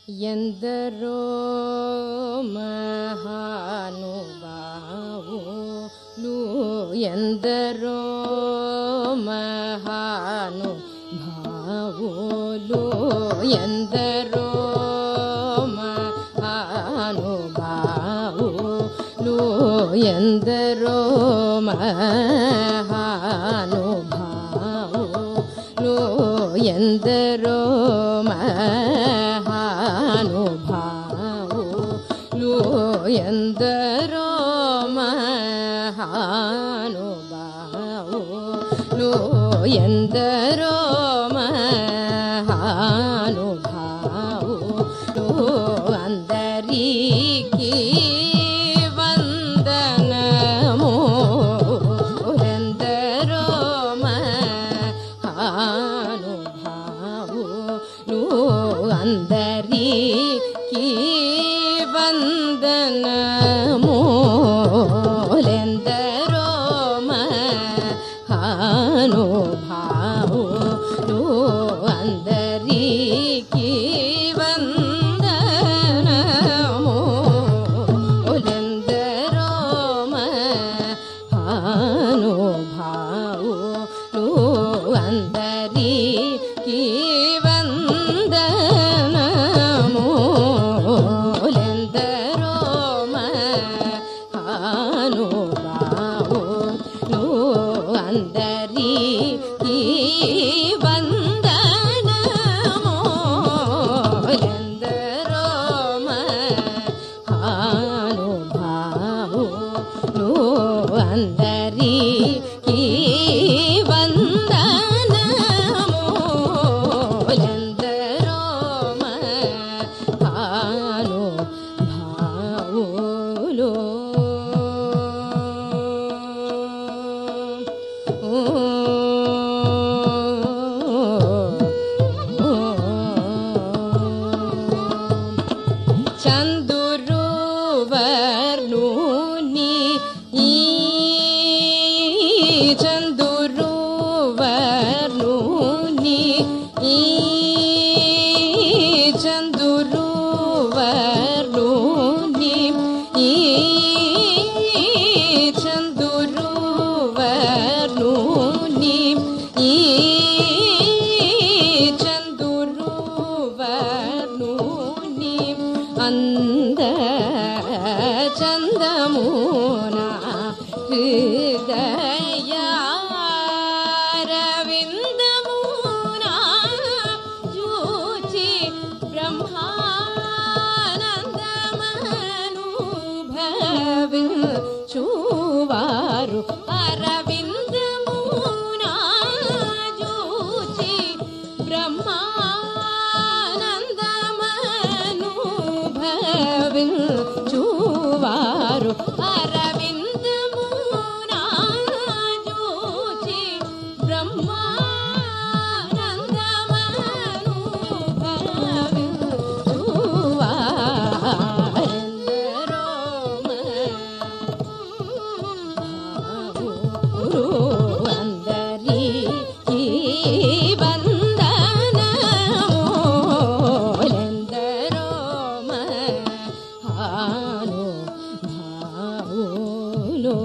ఎందరో మహానుభావులు ఎందరో మహానుభావులు ఎందరో మహానుభావులు ఎందరో మహానుభావులు ఎందరో మహానుభావులు ఎందరో మహానుభావులు ఎందరో మహానుభావులు అందరికీ వందనము ఎందరో మహానుభావులు అందరికీ వందనము ఎందరో మహానుభావులు అందరికీ వందనము ఎందరో మహానుభావులు అందరికీ వందనము ఎందరో మహానుభావులు అందరికీ వందనము ఎందరో మహానుభావులు అందరికీ వందనము ఎందరో మహానుభావులు చందురువర్ణుని చందురువర్ణుని చందురువర్ణుని చందురువర్ణుని చందురువర్ణుని అంద చందమున హృదయారవిందమున జూచి బ్రహ్మానందమనుభవించువారు అరవిందమున జూచి బ్రహ్మానందమనుభవించువారు అరవిందమున జూచి బ్రహ్మానందమనుభవించువారెందరో మహానుభావులు అందరికీ వందనము ఎందరో మహానుభావులు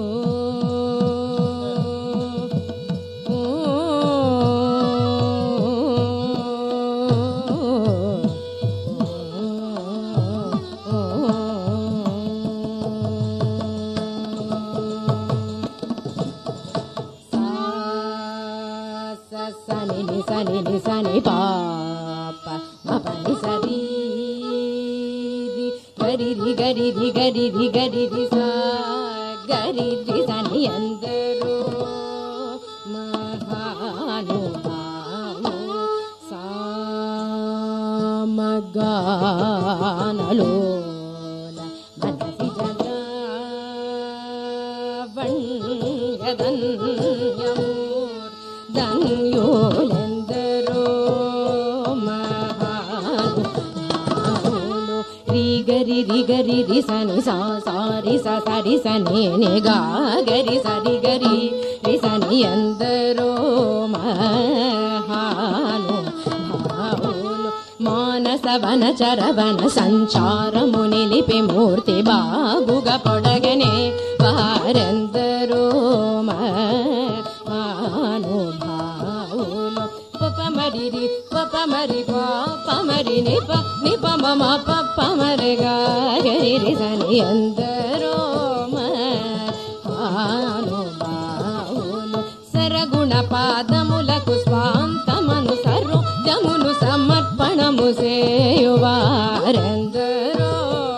సని సని సని పాప మపని సరి గరి గరి గరి గరి సా గరి సని అందరూ మహానుభావు సామగానలో మనసి ధన్యులెందరో మహానుభావులు గరి గరి సని సా సారి సరి సని గా గరి సరి గరి సని ఎందరో మహానుభావులు మానసవన చరవన సంచారము నిలిపి మూర్తి బాగుగా పొడగనే వారెందరో మహానుభావులు. పమరిరి పమరి పమరి నిప నిప మమ పమరి గరి సని ఎందరో మహానుభావులు. సరగుణ పాదములకు స్వాంతమను సర్వమును సమర్పణము సేయువారెందరో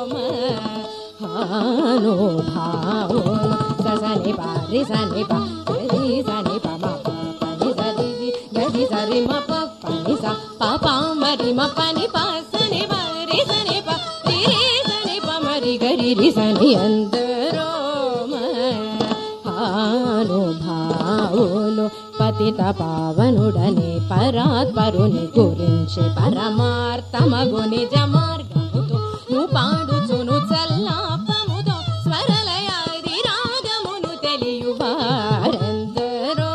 మహానుభావులు. సని పారి సని పరి సని పమ పని సరి గరి సరి మ పని స పాపా మరి మ పని పని మరి సని పరి సని పమరి గరి సని ఎందరో మహానుభావులు. పతిత పావనుడని పరాత్పరుని గురించి పరమార్థమగు నిజ మార్గముతో ను పాడుచును చల్లాపముతో స్వరలయాది రాగమును తెలియువారెందరో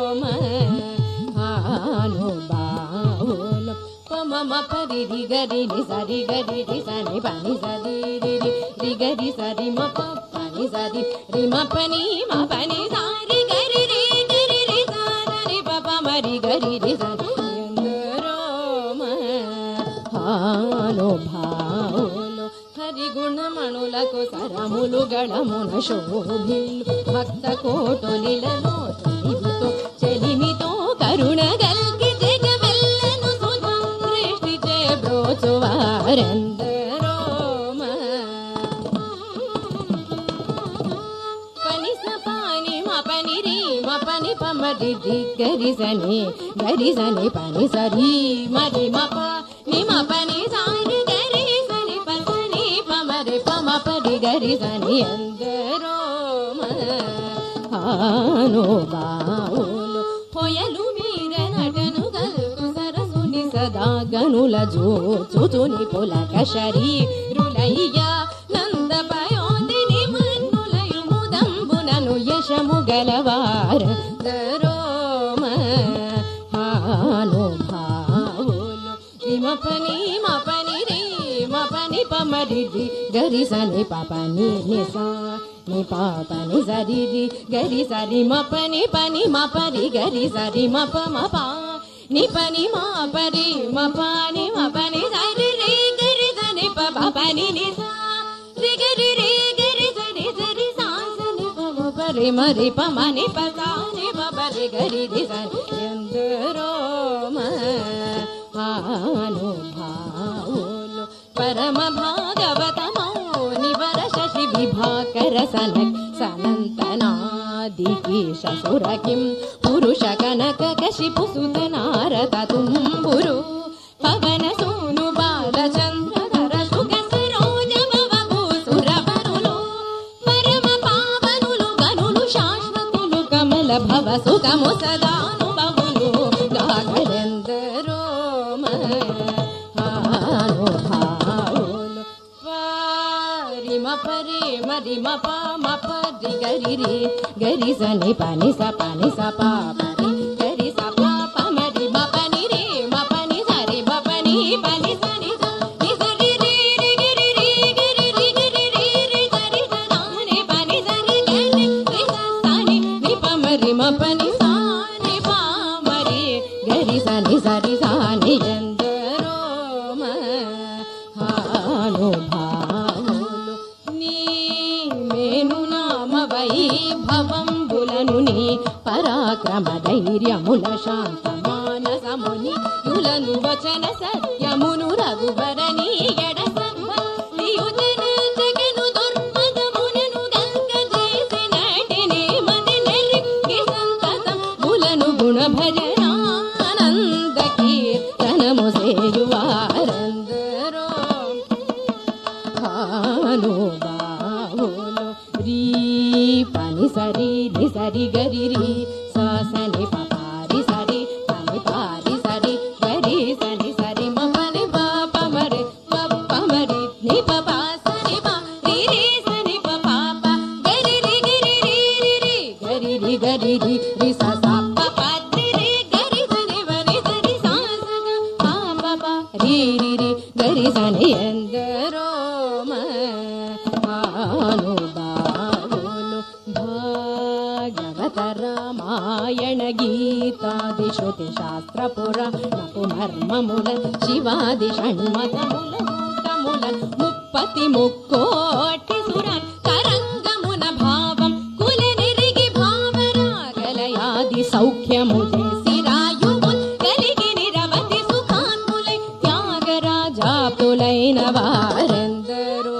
మహానుభావులు. పమమ పరిరి గరి సరి గరి సని పని సరి రి గరి సరి మ పని సరి రి మ పని సారి గరి రి గరి రి సారి పప మరి గరి రి సరి ఎందరో మహానుభావులు. హరిగుణమణులకు సరములు గళమున శోభిల్లు భక్త కోటులిలలో తొలిమితో చెలిమితో కరుణ గల్గి జగమెల్లను సుధా దృష్టి చే బ్రోచువారెందరో పని సపాని మ పని రి మ పని పమరి గరి సని పని సరి మరి మ ప ని మ పని సారి గరి సని పని పమరి పమ పరి గరి సని ఎందరో మహానుభావులు. పొయలు మీర నటను గల్గు సరసుని సదా గనుల జోచుని పులక శరీరులయ్య నంద పయోందిని మన్నులయు ముదంబునను యశము గలవారెందరో మహానుభావులు. మ పని రి మ పని పమరి గరి సని పని నిసా ని పాపని సరి గరి సరి మ పని మ పరి గరి సరి మ ప ని పని మా పరి మ పని సరి రి గరి సని ప పని నిసా రి గరి సరి సరి సా సని ప పరి మరి పమని పని మ పరి గరి రి సని ఎందరో మహానుభావులు. పరమ భాగవతమౌని వర శశి విభాకర సనంతనాదికీశ సురకిం పురుష కనక కశిపు సుత నారద తుంబురు పవన సోను బాలచంద్రధర సుగ సరోజ భవభూసురవరులు పరమ పావనులు గనులు శాశ్వతులు కమల భవ సుఖము సదానుభవులు గాగరెందరో మహానుభావులు. పరి మ పరి మరి మ ప గరి రి గరి సని పని స పని స ప పరి గరి స ప పమరి మ పని రి మ పని సరి మ పని సని స ని సరి రి గరి రి గరి రి గరి రి రి సరి స ని పని సరి గరి రి స సని ని పమరి మ పని స ని పమరి గరి సని సరి సని ఎందరో మహానుభావులు. నీ మేను నామ వైభవంబులను నీ పరాక్రమ ధైర్యముల శాంత మానసముని యులను వచన సత్యమును రఘువరని ఎడ సంభక్తియుజన జగను దుర్మదమునను గల్గ చేసి నటిని మది నెరిగి సంతతం బులను గుణ భజనానంద కీర్తనము సేయువారెందరో మహానుభావులు. రీ పని సరి ని సరి గరి రి సా సని పరి సరి పని పారి సరి గరి సని సరి మ పని పమరి పమరి ని ప సని ప రి రి సని ప గరి రి గరి రి రి గరి రి గరి రి రి స స ప రి రి గరి సని వరి సరి సా స ప రి ಪಿರಿರಿ ಗರಿಸನಿ ಎಂದರೋ ಮಹಾನುಭಾವುಲು ಭಾಗವತ ರಾಮಾಯಣ ಗೀತಾದಿ ಶ್ರುತಿ ಶಾಸ್ತ್ರ ಪುರಾಣపు మర్మముల శివాది షణ్మతముల మూర్తముల ముప్పతి ముక్కోటి సురన్ తరంగమున భావం కుల నిరిగి భావరాగలయాది సౌఖ్యము చేసి రాయుముల్ కలిగి నిరవధి సుఖాన్ములై త్యాగరాజాప్తులైన వారెందరో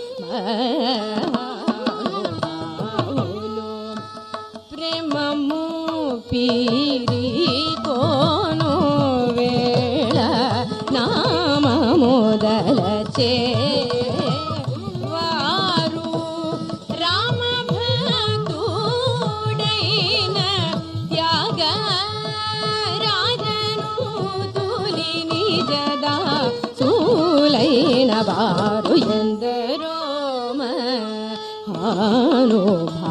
మహానుభావులు ప్రేమము పీరి కోను వేళ నామముదలచే వారు రామ భక్తుడైన త్యాగ రాజను తులి నిజదా సూలైన వారు ఎందరో మహానుభావులు